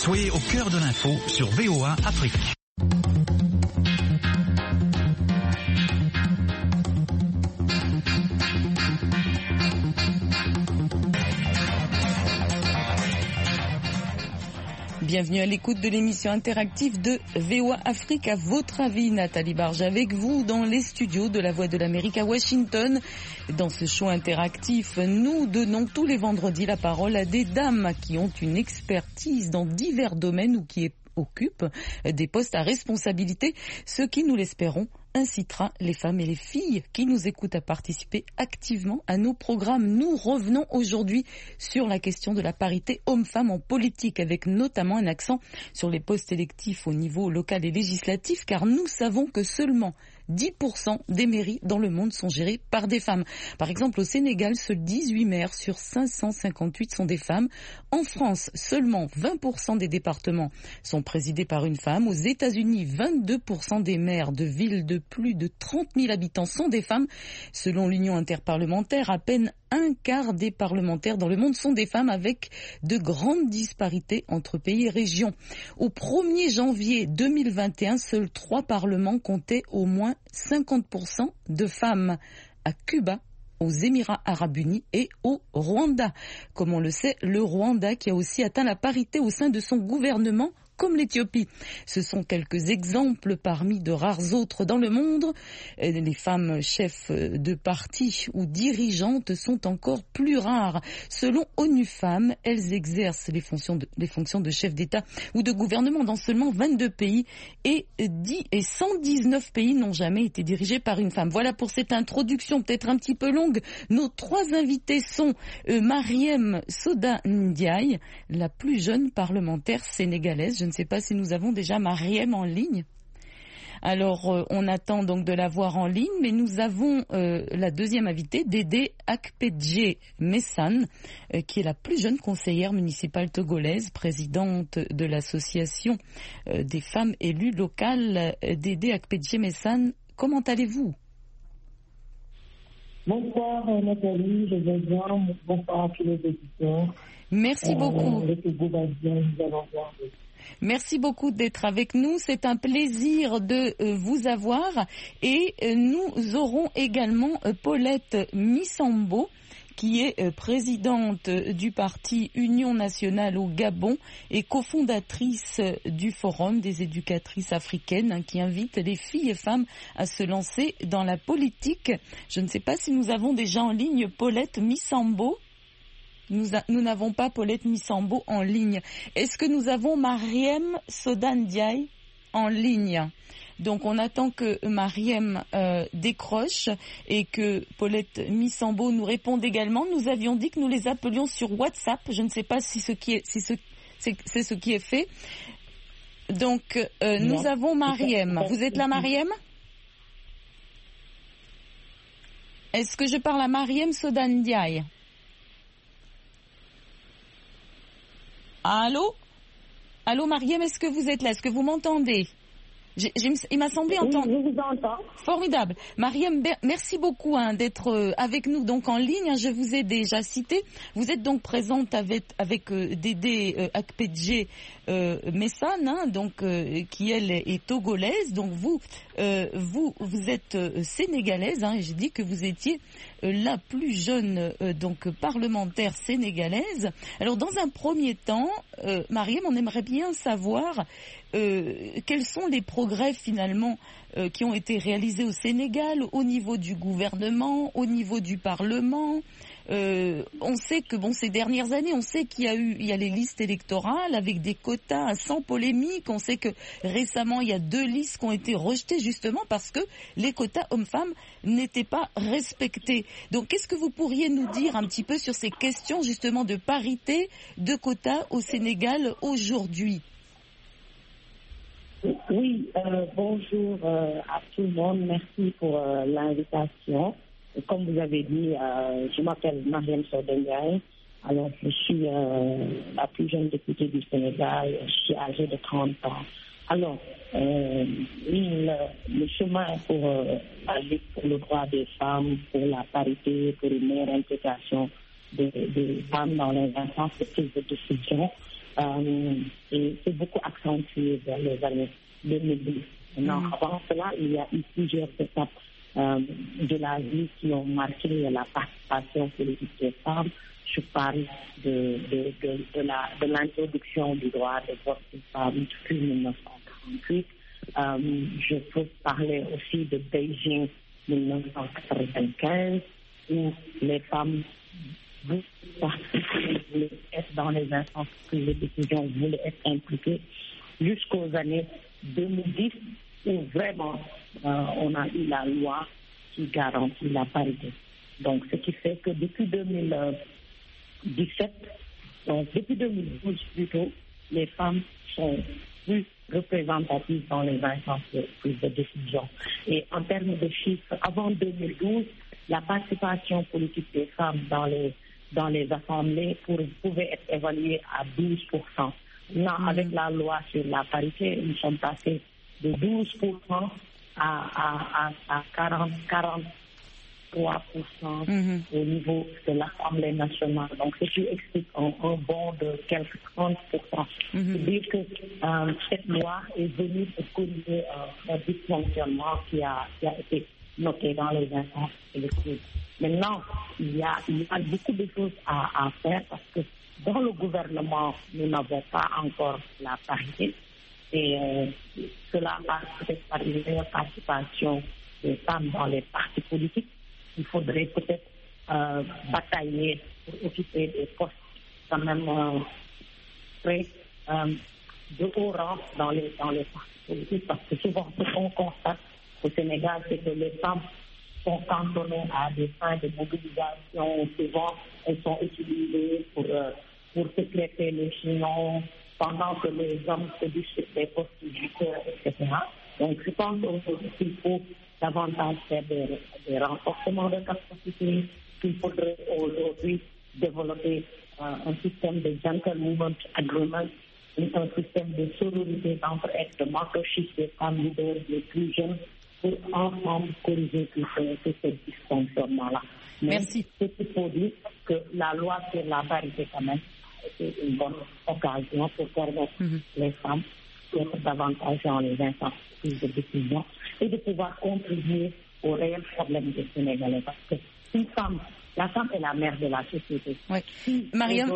Soyez au cœur de l'info sur VOA Afrique. Bienvenue à l'écoute de l'émission interactive de VOA Afrique. À votre avis, Nathalie Barge avec vous dans les studios de La Voix de l'Amérique à Washington. Dans ce show interactif, nous donnons tous les vendredis la parole à des dames qui ont une expertise dans divers domaines ou qui occupent des postes à responsabilité, ce qui, nous l'espérons, incitera les femmes et les filles qui nous écoutent à participer activement à nos programmes. Nous revenons aujourd'hui sur la question de la parité homme-femme en politique, avec notamment un accent sur les postes électifs au niveau local et législatif, car nous savons que seulement 10% des mairies dans le monde sont gérées par des femmes. Par exemple, au Sénégal, seuls 18 maires sur 558 sont des femmes. En France, seulement 20% des départements sont présidés par une femme. Aux États-Unis, 22% des maires de villes de plus de 30 000 habitants sont des femmes. Selon l'Union interparlementaire, à peine un quart des parlementaires dans le monde sont des femmes, avec de grandes disparités entre pays et régions. Au 1er janvier 2021, seuls 3 parlements comptaient au moins 50% de femmes. À Cuba, aux Émirats arabes unis et au Rwanda. Comme on le sait, le Rwanda qui a aussi atteint la parité au sein de son gouvernement, comme l'Éthiopie. Ce sont quelques exemples parmi de rares autres dans le monde. Les femmes chefs de parti ou dirigeantes sont encore plus rares. Selon ONU Femmes, elles exercent les fonctions de chef d'État ou de gouvernement dans seulement 22 pays et 119 pays n'ont jamais été dirigés par une femme. Voilà pour cette introduction peut-être un petit peu longue. Nos 3 invités sont Marième Soda Ndiaye, la plus jeune parlementaire sénégalaise. Je ne sais pas si nous avons déjà Marième en ligne. Alors, on attend donc de la voir en ligne, mais nous avons la deuxième invitée, Dédé Akpedje Messane, qui est la plus jeune conseillère municipale togolaise, présidente de l'association des femmes élues locales. Dédé Akpedje Messane, comment allez-vous? Bonsoir Nathalie, je vais bien. Bonsoir à tous les auditeurs. Merci beaucoup. Le Togo va bien, nous allons voir. Merci beaucoup d'être avec nous. C'est un plaisir de vous avoir. Et nous aurons également Paulette Missambo, qui est présidente du parti Union nationale au Gabon et cofondatrice du Forum des éducatrices africaines, qui invite les filles et femmes à se lancer dans la politique. Je ne sais pas si nous avons déjà en ligne Paulette Missambo. Nous n'avons pas Paulette Missambo en ligne. Est-ce que nous avons Marième Soda Ndiaye en ligne? Donc on attend que Marième décroche et que Paulette Missambo nous réponde également. Nous avions dit que nous les appelions sur WhatsApp. Je ne sais pas si c'est ce qui est fait. Donc nous avons Marième. Vous êtes là, Marième? Est-ce que je parle à Marième Soda Ndiaye? Allô? Allô, Marième, est-ce que vous êtes là? Est-ce que vous m'entendez? Il m'a semblé entendre. Oui, je vous entends. Formidable. Marième, merci beaucoup d'être avec nous donc en ligne. Je vous ai déjà cité. Vous êtes donc présente avec Dédé Akpedje Messane, donc qui elle est togolaise. Donc vous êtes sénégalaise. Et j'ai dit que vous étiez la plus jeune donc parlementaire sénégalaise. Alors dans un premier temps, Marième, on aimerait bien savoir quels sont les progrès finalement qui ont été réalisés au Sénégal au niveau du gouvernement, au niveau du Parlement. On sait que ces dernières années, on sait qu'il y a les listes électorales avec des quotas sans polémique. On sait que récemment il y a 2 listes qui ont été rejetées justement parce que les quotas hommes-femmes n'étaient pas respectés. Donc qu'est-ce que vous pourriez nous dire un petit peu sur ces questions justement de parité, de quotas au Sénégal aujourd'hui? Oui, bonjour à tout le monde. Merci pour l'invitation. Comme vous avez dit, je m'appelle Marième Soda Ndiaye. Alors, je suis la plus jeune députée du Sénégal. Je suis âgée de 30 ans. Alors, le chemin pour la lutte pour le droit des femmes, pour la parité, pour une meilleure intégration des femmes dans les instances de prise de décision. Et c'est beaucoup accentué vers les années 2010. Avant cela, il y a eu plusieurs étapes de la vie qui ont marqué la participation politique des femmes. Je parle de l'introduction du droit de vote des femmes depuis 1948. Je peux parler aussi de Beijing 1995, où les femmes voulaient être dans les instances de décision, voulaient être impliquées, jusqu'aux années 2010, où vraiment on a eu la loi qui garantit la parité. Donc, ce qui fait que depuis 2017, donc depuis 2012 plutôt, les femmes sont plus représentatives dans les instances de prise de décision. Et en termes de chiffres, avant 2012, la participation politique des femmes dans les assemblées pouvait être évaluée à 12%. Là, avec la loi sur la parité, nous sommes passés de 12% à 43% au niveau de l'Assemblée nationale. Donc, ce qui explique un bond de quelques 30%. C'est-à-dire que cette loi est venue pour corriger un dysfonctionnement qui a été noté dans les instances électives. Maintenant, il y a beaucoup de choses à faire parce que dans le gouvernement, nous n'avons pas encore la parité. Et cela passe peut-être par une meilleure participation des femmes dans les partis politiques. Il faudrait peut-être batailler pour occuper des postes quand même très de haut rang dans les partis politiques, parce que souvent ce qu'on constate au Sénégal, c'est que les femmes sont cantonnées à des fins de mobilisation. Souvent, elles sont utilisées pour sécréter les chignons, pendant que les hommes se disputent des postes judiciaires, etc. Donc, je pense qu'il faut davantage faire des renforcements de capacité, qu'il faudrait aujourd'hui développer un système de gentleman agreement, un système de sororité d'entraide, de mentorship des femmes leaders les plus jeunes, pour ensemble corriger tout ce dysfonctionnement-là. Merci. C'est qu'il faut dire que la loi sur la parité, quand même, c'est une bonne occasion pour permettre les femmes d'être davantage dans les instances de décision et de pouvoir contribuer aux réels problèmes des Sénégalais. Parce que la femme est la mère de la société. Oui. Mariam,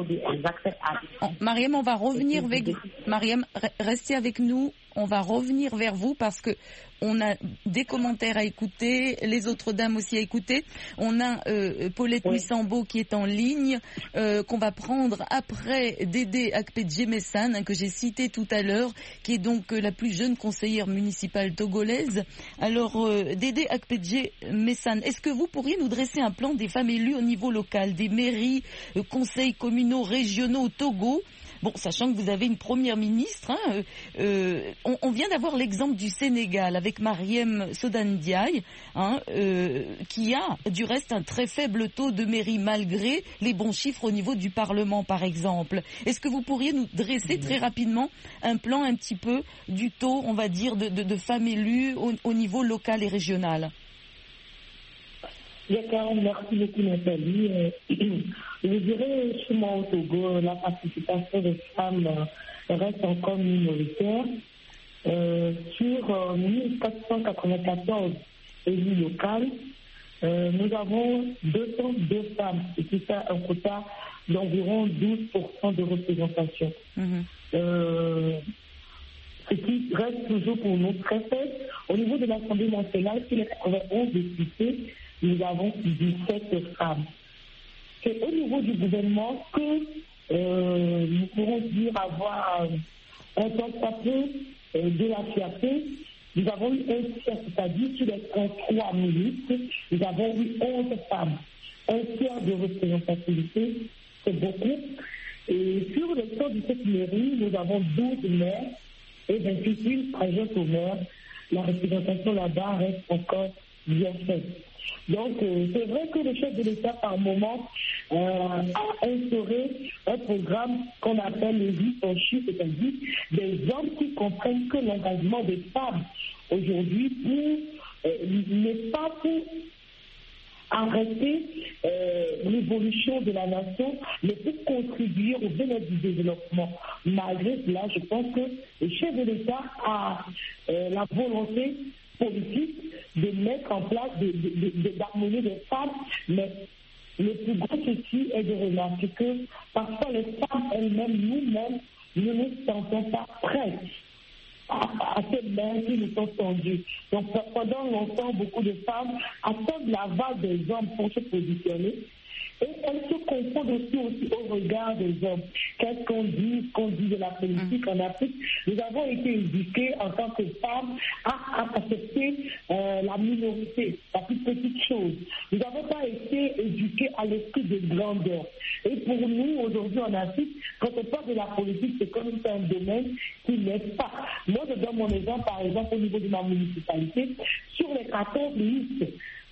on va revenir avec vous. Mariam, restez avec nous. On va revenir vers vous parce que on a des commentaires à écouter, les autres dames aussi à écouter. On a Paulette Missambo qui est en ligne, qu'on va prendre après Dédé Akpedje-Messane, que j'ai cité tout à l'heure, qui est donc la plus jeune conseillère municipale togolaise. Alors, Dédé Akpedje-Messane, est-ce que vous pourriez nous dresser un plan des femmes élues au niveau local, des mairies, conseils communaux, régionaux au Togo? Bon, sachant que vous avez une première ministre, on vient d'avoir l'exemple du Sénégal avec Marième Sodan Ndiaye, qui a du reste un très faible taux de mairie malgré les bons chiffres au niveau du Parlement, par exemple. Est-ce que vous pourriez nous dresser très rapidement un plan un petit peu du taux, on va dire, de femmes élues au niveau local et régional? D'accord, merci beaucoup Nathalie. Je dirais, chez moi au Togo, la participation des femmes reste encore minoritaire. Sur 1494 élus locaux, nous avons 202 femmes, et qui fait un quota d'environ 12% de représentation. Ce qui reste toujours pour nous très faible. Au niveau de l'Assemblée nationale, sur les 91 députés, nous avons 17 femmes. C'est au niveau du gouvernement que nous pourrons dire avoir un temps de la fierté. Nous avons eu un tiers, c'est-à-dire sur les 33 ministres, nous avons eu 11 femmes. Un tiers de représentativité, c'est beaucoup. Et sur le 117 mairies, nous avons 12 maires et 28 adjoints aux maires. La représentation là-bas reste encore bien faite. Donc, c'est vrai que le chef de l'État, par moment, a instauré un programme qu'on appelle le leadership, c'est-à-dire des hommes qui comprennent que l'engagement des femmes aujourd'hui n'est pas pour arrêter l'évolution de la nation, mais pour contribuer au bien-être du développement. Malgré cela, je pense que le chef de l'État a la volonté politique de mettre en place, d'harmonier les femmes, mais le plus gros souci est de remarquer que parfois les femmes elles-mêmes, nous-mêmes, ne nous sentons pas prêtes à ces mains qui nous sont tendues. Donc pendant longtemps, beaucoup de femmes attendent l'aval des hommes pour se positionner. Et elles se confondent aussi au regard des hommes. Qu'est-ce qu'on dit de la politique en Afrique? Nous avons été éduqués en tant que femmes à accepter la minorité, la plus petite chose. Nous n'avons pas été éduqués à l'esprit de grandeur. Et pour nous, aujourd'hui en Afrique, quand on parle de la politique, c'est comme si c'est un domaine qui n'aide pas. Moi, je donne mon exemple, par exemple, au niveau de ma municipalité. Sur les 14 listes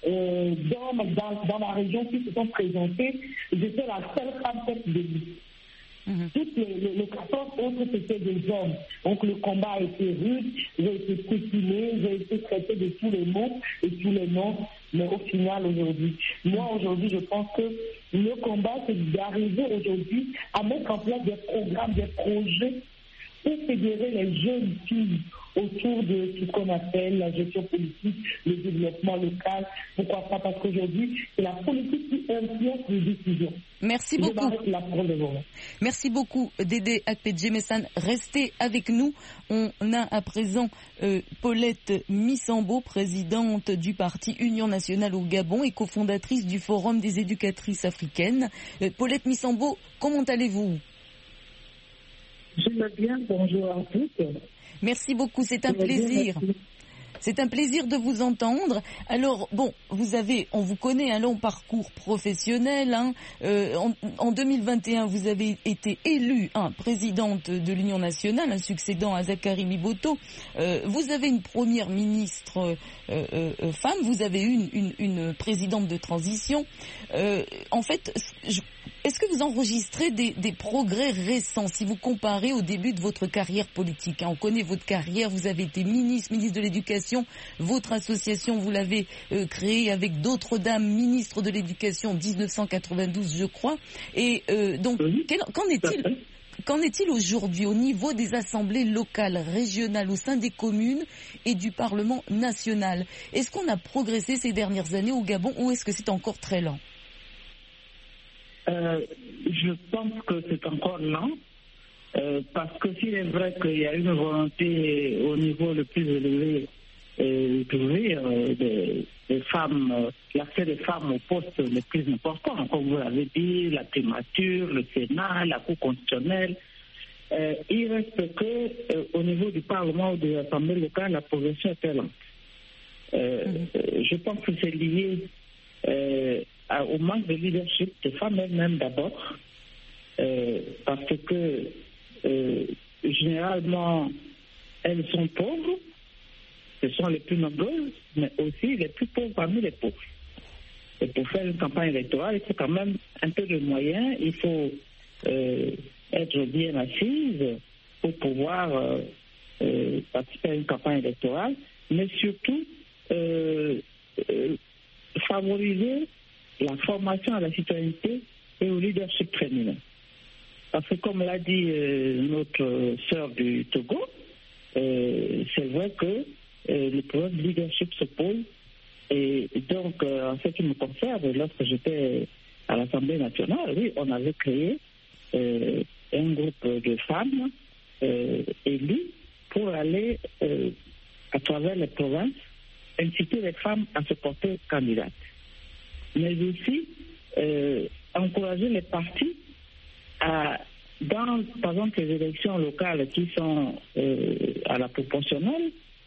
dans ma région qui se sont présentées, j'étais la seule femme tête de liste. Toutes les 14 autres, c'était des hommes. Donc le combat a été rude, j'ai été pétinée, j'ai été traitée de tous les mots et tous les noms. Mais au final, aujourd'hui, je pense que le combat, c'est d'arriver aujourd'hui à mettre en place des programmes, des projets pour fédérer les jeunes filles autour de ce qu'on appelle la gestion politique, le développement local. Pourquoi pas? Parce qu'aujourd'hui, c'est la politique qui influence les décisions. Merci beaucoup. Merci beaucoup, Dédé Akpedje-Messane. Restez avec nous. On a à présent Paulette Missambo, présidente du parti Union nationale au Gabon et cofondatrice du Forum des éducatrices africaines. Paulette Missambo, comment allez-vous? Je vais bien, bonjour à tous. Merci beaucoup, c'est un plaisir. C'est un plaisir de vous entendre. Alors, bon, on vous connaît un long parcours professionnel. En 2021, vous avez été élue présidente de l'Union nationale, succédant à Zakari Miboto. Vous avez une première ministre femme, vous avez eu une présidente de transition. En fait, est-ce que vous enregistrez des progrès récents si vous comparez au début de votre carrière politique? On connaît votre carrière, vous avez été ministre de l'Éducation, votre association, vous l'avez créée avec d'autres dames, ministres de l'Éducation en 1992, je crois. Et donc, qu'en est-il aujourd'hui au niveau des assemblées locales, régionales, au sein des communes et du Parlement national? Est-ce qu'on a progressé ces dernières années au Gabon ou est-ce que c'est encore très lent? Je pense que c'est encore lent, parce que s'il est vrai qu'il y a une volonté au niveau le plus élevé d'ouvrir des femmes, l'accès des femmes aux postes les plus importants, comme vous l'avez dit, la primature, le Sénat, la Cour constitutionnelle, il reste que au niveau du Parlement ou des assemblées locales, la progression est très lente. Je pense que c'est lié au manque de leadership des femmes elles-mêmes d'abord, parce que généralement elles sont pauvres, ce sont les plus nombreuses, mais aussi les plus pauvres parmi les pauvres. Et pour faire une campagne électorale, il faut quand même un peu de moyens, il faut être bien assise pour pouvoir participer à une campagne électorale, mais surtout favoriser la formation à la citoyenneté et au leadership féminin. Parce que comme l'a dit notre sœur du Togo, c'est vrai que le problème de leadership se pose. Et donc, en ce qui me concerne, lorsque j'étais à l'Assemblée nationale, oui, on avait créé un groupe de femmes élues pour aller à travers les provinces inciter les femmes à se porter candidates. Mais aussi encourager les partis dans, par exemple, les élections locales qui sont à la proportionnelle,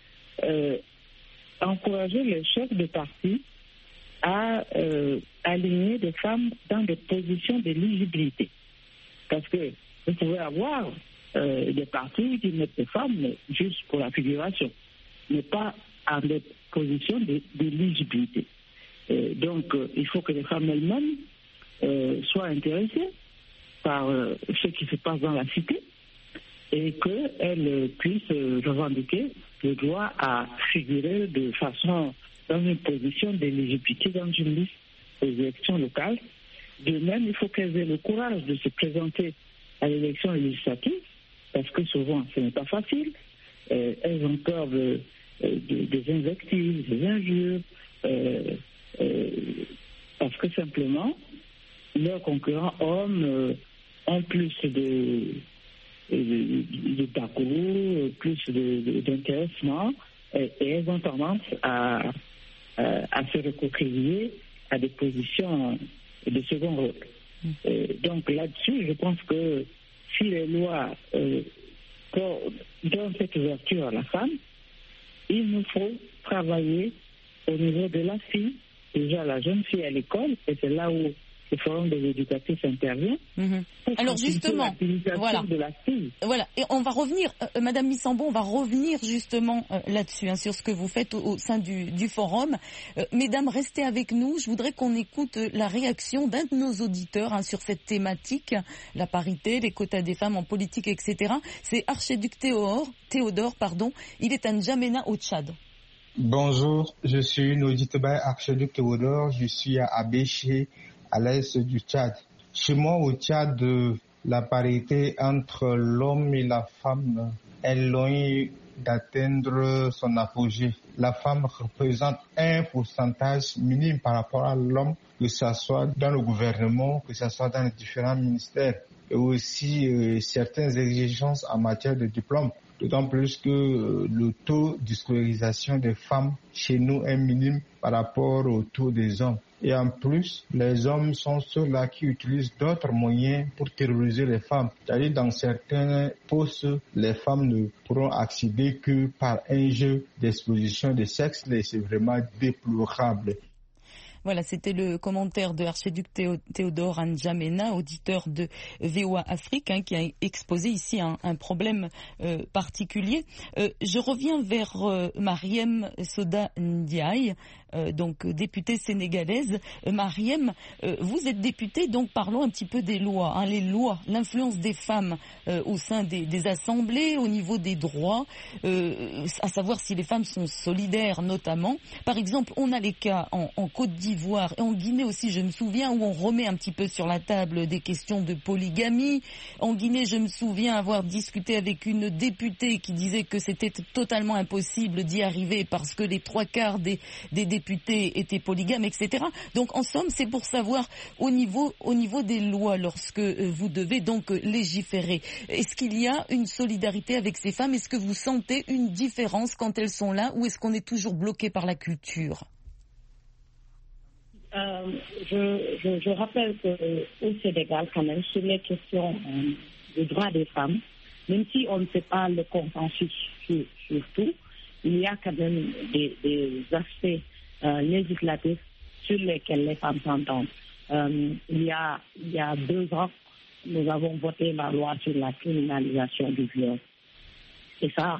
encourager les chefs de parti à aligner des femmes dans des positions d'éligibilité. Parce que vous pouvez avoir des partis qui mettent des femmes juste pour la figuration, mais pas en des positions d'éligibilité. Donc, il faut que les femmes elles-mêmes soient intéressées par ce qui se passe dans la cité et qu'elles puissent revendiquer le droit à figurer de façon dans une position d'éligibilité dans une liste aux élections locales. De même, il faut qu'elles aient le courage de se présenter à l'élection législative, parce que souvent, ce n'est pas facile. Elles ont peur des invectives, des injures, parce que simplement, leurs concurrents hommes ont plus de parcours, plus d'intéressement, et elles ont tendance à se recoquiller à des positions de second rôle. Donc là-dessus, je pense que si les lois donnent cette ouverture à la femme, il nous faut travailler au niveau de la fille, déjà la jeune fille à l'école, et c'est là où le forum des éducatrices intervient. Alors justement, voilà. De la fille. Voilà, et on va revenir, Madame Missambo, on va revenir justement là-dessus, sur ce que vous faites au sein du forum. Mesdames, restez avec nous. Je voudrais qu'on écoute la réaction d'un de nos auditeurs sur cette thématique, la parité, les quotas des femmes en politique, etc. C'est Archiduc Théodore, il est à N'Djamena au Tchad. Bonjour, je suis une auditeur Archiduc Théodore, je suis à Abéché, à l'est du Tchad. Chez moi au Tchad, la parité entre l'homme et la femme est loin d'atteindre son apogée. La femme représente un pourcentage minime par rapport à l'homme, que ce soit dans le gouvernement, que ce soit dans les différents ministères, et aussi certaines exigences en matière de diplôme. D'autant plus que le taux de scolarisation des femmes chez nous est minime par rapport au taux des hommes. Et en plus, les hommes sont ceux-là qui utilisent d'autres moyens pour terroriser les femmes. C'est-à-dire dans certains postes, les femmes ne pourront accéder que par un jeu d'exposition de sexe, et c'est vraiment déplorable. Voilà, c'était le commentaire de Archiduc Théodore N'Djamena, auditeur de VOA Afrique, qui a exposé ici un problème particulier. Je reviens vers Mariem Soda Ndiaye, donc députée sénégalaise. Mariem, vous êtes députée, donc parlons un petit peu des lois. Les lois, l'influence des femmes au sein des assemblées, au niveau des droits, à savoir si les femmes sont solidaires notamment. Par exemple, on a les cas en Côte d'Ivoire et en Guinée aussi, je me souviens, où on remet un petit peu sur la table des questions de polygamie. En Guinée, je me souviens avoir discuté avec une députée qui disait que c'était totalement impossible d'y arriver parce que les 3/4 des députés étaient polygames, etc. Donc en somme, c'est pour savoir au niveau des lois, lorsque vous devez donc légiférer, est-ce qu'il y a une solidarité avec ces femmes? Est-ce que vous sentez une différence quand elles sont là, ou est-ce qu'on est toujours bloqué par la culture? Je rappelle qu'au Sénégal, quand même, sur les questions des droits des femmes, même si on ne fait pas le consensus sur tout, il y a quand même des aspects législatifs sur lesquels les femmes s'entendent. Il y a 2 ans, nous avons voté la loi sur la criminalisation du viol. Et ça,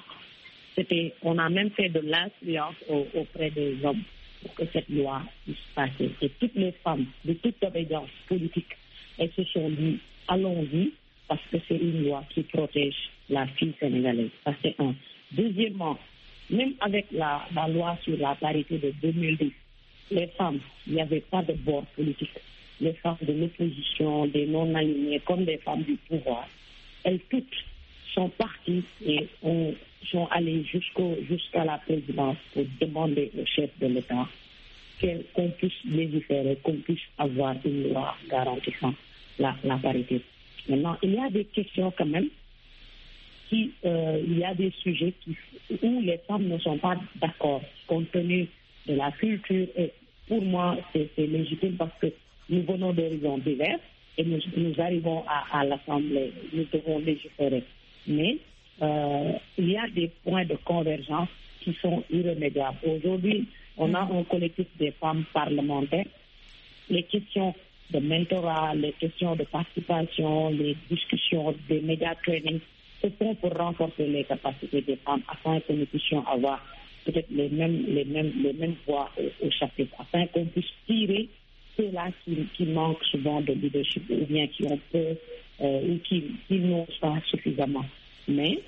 on a même fait de l'influence auprès des hommes pour que cette loi puisse passer. Et toutes les femmes de toute obédience politique, elles se sont dit, allons-y, parce que c'est une loi qui protège la fille sénégalaise. Ça, c'est un. Deuxièmement, même avec la loi sur la parité de 2010, les femmes, il n'y avait pas de bord politique. Les femmes de l'opposition, des non-alignés, comme des femmes du pouvoir, elles toutes sont parties et sont allées jusqu'à la présidence pour demander au chef de l'État qu'on puisse légiférer, qu'on puisse avoir une loi garantissant la parité. Maintenant, il y a des questions quand même, il y a des sujets où les femmes ne sont pas d'accord, compte tenu de la culture. Et pour moi, c'est légitime parce que nous venons d'horizons divers et nous arrivons à l'Assemblée, nous devons légiférer. Mais il y a des points de convergence qui sont irrémédiables. Aujourd'hui, on a un collectif des femmes parlementaires. Les questions de mentorat, les questions de participation, les discussions, des média training se font pour renforcer les capacités des femmes afin que nous puissions avoir peut-être les mêmes voix au chapitre, afin qu'on puisse tirer ceux-là qui manquent souvent de leadership ou bien qui ont peur ou qui n'osent pas suffisamment. Mais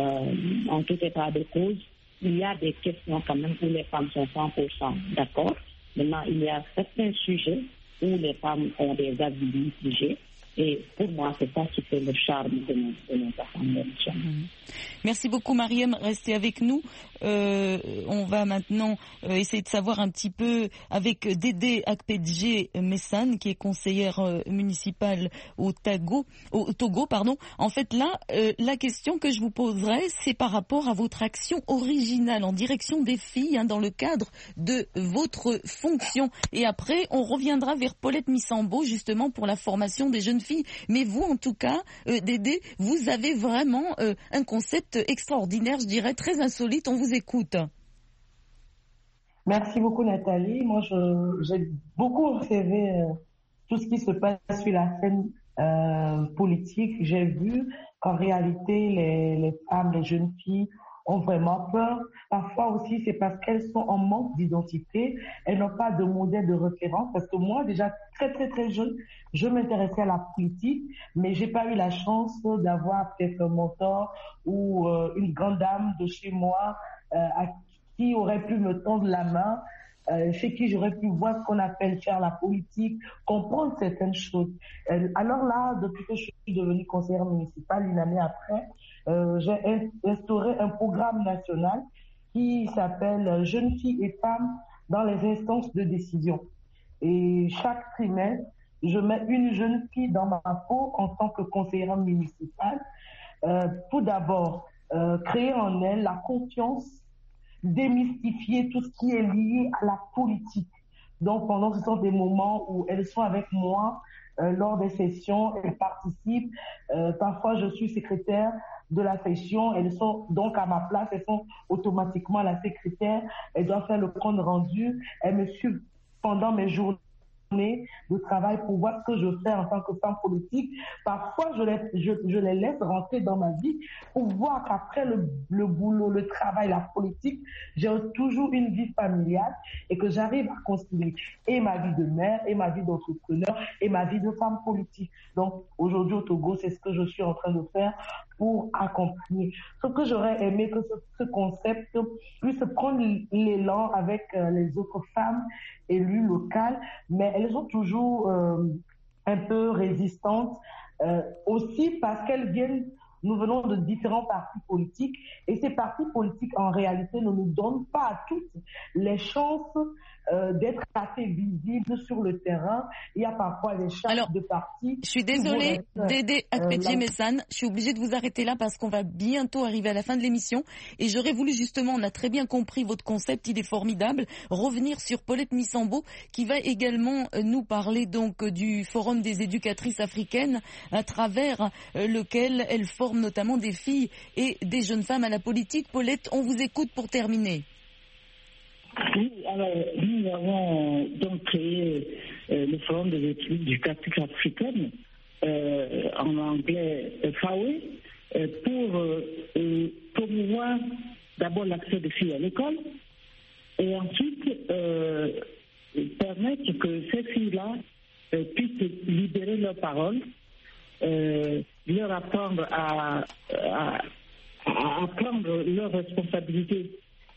en tout état de cause, il y a des questions quand même où les femmes sont 100% d'accord. Maintenant, il y a certains sujets où les femmes ont des avis mitigés. Et pour moi, c'est ça qui fait le charme de notre assemblée nationale. Merci beaucoup, Mariam. Restez avec nous. On va maintenant essayer de savoir un petit peu avec Dédé Akpedje Messane, qui est conseillère municipale au Togo. En fait, là, la question que je vous poserai, c'est par rapport à votre action originale en direction des filles, dans le cadre de votre fonction. Et après, on reviendra vers Paulette Missambo, justement, pour la formation des jeunes filles. Mais vous, en tout cas, Dédé, vous avez vraiment un concept extraordinaire, je dirais, très insolite. On vous écoute. Merci beaucoup, Nathalie. Moi, j'ai beaucoup observé tout ce qui se passe sur la scène politique. J'ai vu qu'en réalité, les femmes, les jeunes filles ont vraiment peur. Parfois aussi, c'est parce qu'elles sont en manque d'identité. Elles n'ont pas de modèle de référence. Parce que moi, déjà très, très, très jeune, je m'intéressais à la politique, mais j'ai pas eu la chance d'avoir peut-être un mentor ou une grande dame de chez moi à qui aurait pu me tendre la main, chez qui j'aurais pu voir ce qu'on appelle faire la politique, comprendre certaines choses. Alors là, depuis que je suis devenue conseillère municipale, une année après, j'ai instauré un programme national qui s'appelle Jeunes filles et femmes dans les instances de décision. Et chaque trimestre, je mets une jeune fille dans ma peau en tant que conseillère municipale. Tout d'abord, créer en elle la confiance, démystifier tout ce qui est lié à la politique. Donc, pendant ce sont des moments où elles sont avec moi lors des sessions, elles participent. Parfois, je suis secrétaire de la session. Elles sont donc à ma place, elles sont automatiquement la secrétaire. Elles doivent faire le compte rendu. Elles me suivent pendant mes journées de travail pour voir ce que je fais en tant que femme politique. Parfois, je les laisse rentrer dans ma vie pour voir qu'après le boulot, le travail, la politique, j'ai toujours une vie familiale et que j'arrive à concilier et ma vie de mère, et ma vie d'entrepreneur, et ma vie de femme politique. Donc, aujourd'hui au Togo, c'est ce que je suis en train de faire pour accompagner. Ce que j'aurais aimé que ce concept puisse prendre l'élan avec les autres femmes élues locales, mais elles sont toujours un peu résistantes, aussi parce qu'elles viennent, nous venons de différents partis politiques, et ces partis politiques, en réalité, ne nous donnent pas à toutes les chances d'être assez visibles sur le terrain. Il y a parfois des chances de partis. Je suis désolée, Dédé Akpedje Messane, je suis obligée de vous arrêter là parce qu'on va bientôt arriver à la fin de l'émission. Et j'aurais voulu justement, on a très bien compris votre concept, il est formidable, revenir sur Paulette Missambo, qui va également nous parler donc du Forum des éducatrices africaines, à travers lequel elle forme notamment des filles et des jeunes femmes à la politique. Paulette, on vous écoute pour terminer. Oui, alors nous avons donc créé le Forum des éducatrices africaines, en anglais FAWE, pour promouvoir d'abord l'accès des filles à l'école et ensuite permettre que ces filles-là puissent libérer leurs paroles, leur apprendre à prendre leurs responsabilités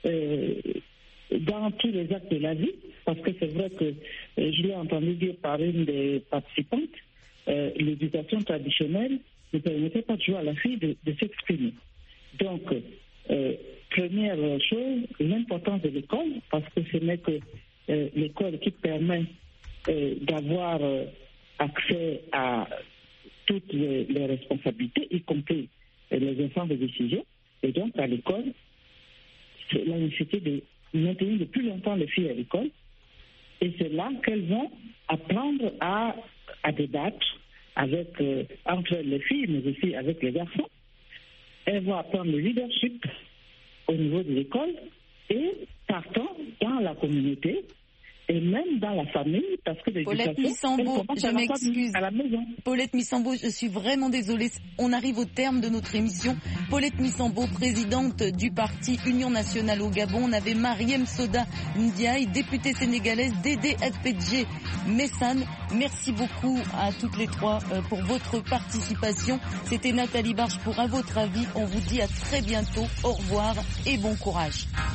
dans tous les actes de la vie, parce que c'est vrai que je l'ai entendu dire par une des participantes, l'éducation traditionnelle ne permettait pas toujours à la fille de s'exprimer. Donc, première chose, l'importance de l'école, parce que ce n'est que l'école qui permet d'avoir accès à toutes les responsabilités, y compris les instances de décision. Et donc, à l'école, c'est la nécessité de maintenir de plus longtemps les filles à l'école. Et c'est là qu'elles vont apprendre à débattre avec, entre les filles, mais aussi avec les garçons. Elles vont apprendre le leadership au niveau de l'école et partant dans la communauté et même dans la famille, parce que l'éducation, je m'excuse. À la maison. Paulette Missambo, je suis vraiment désolée. On arrive au terme de notre émission. Paulette Missambo, présidente du parti Union Nationale au Gabon. On avait Mariam Soda Ndiaye, députée sénégalaise, Dédé Akpedje Messane. Merci beaucoup à toutes les trois pour votre participation. C'était Nathalie Barche pour À votre avis. On vous dit à très bientôt. Au revoir et bon courage.